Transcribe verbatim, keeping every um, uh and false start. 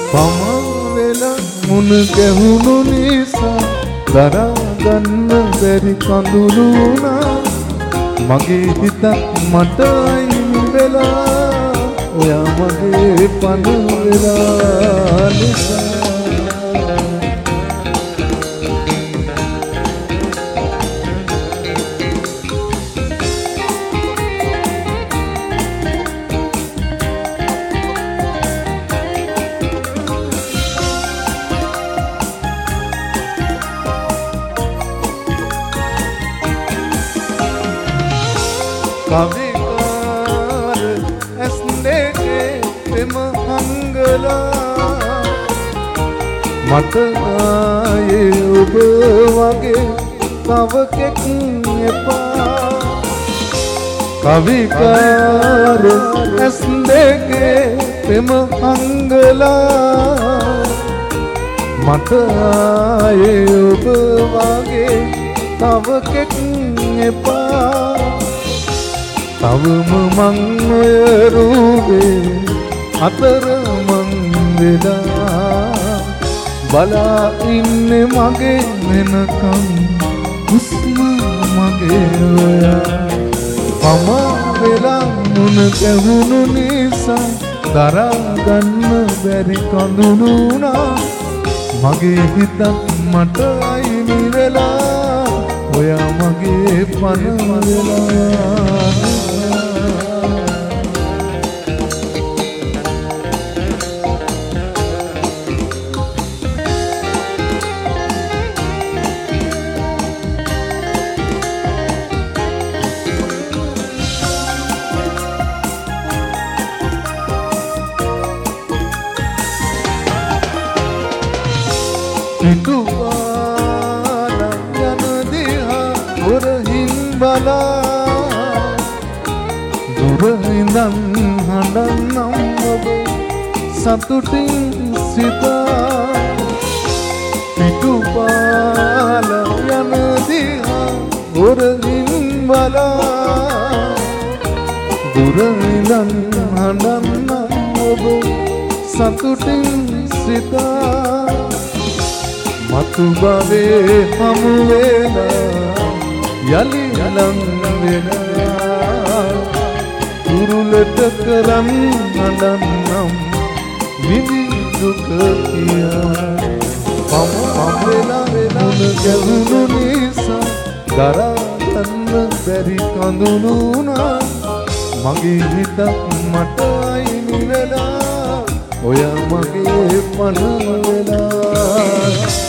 පම වෙලා මුණ ගැහුණු නිසා දරා ගන්න බැරි කඳුළු වුණා මගේ හිතත් මට අයින් වෙලා ඔයා මගේ පණ වෙලා නිසා කවිකාර ඇස් දෙකේ පෙම හංගලා මට ආයේ ඔබ වගේ තව කෙක් එපා කවිකාර ඇස් දෙකේ පෙම හංගලා මට ආයේ ඔබ වගේ තව කෙක් එපා තවම මං ඔය රූපේ අතර මං වෙලා බලා ඉන්නේ මගේ වෙනකම් හුස්ම මගේ ඔයා පම වෙලා මුණ ගැහුණු නිසා දරා ගන්න බැරි කඳුළු වුණා මගේ හිතත් මට අයින් වෙලා ඔයා මගේ පණ වෙලා පිටුවාලා යන දිහා හොරහින් බලා දුර ඉඳන් හඬන්නම් ඔබ සතුටින් සිතා පිටුවාලා යන දිහා හොරහින් බලා දුර ඉඳන් හඬන්නම් ඔබ සතුටින් සිතා මතු බවේ හමු වෙලා යලි ලං වෙලා උරුලට කරන් හඬන්නම් විඳි දුක කියා පම වෙලා මුණ ගැහුණු නිසා දරා ගන්න බැරි කඳුළු වුණා මගේ හිතත් මට අයින් වෙලා ඔයා මගේ පණ වෙලා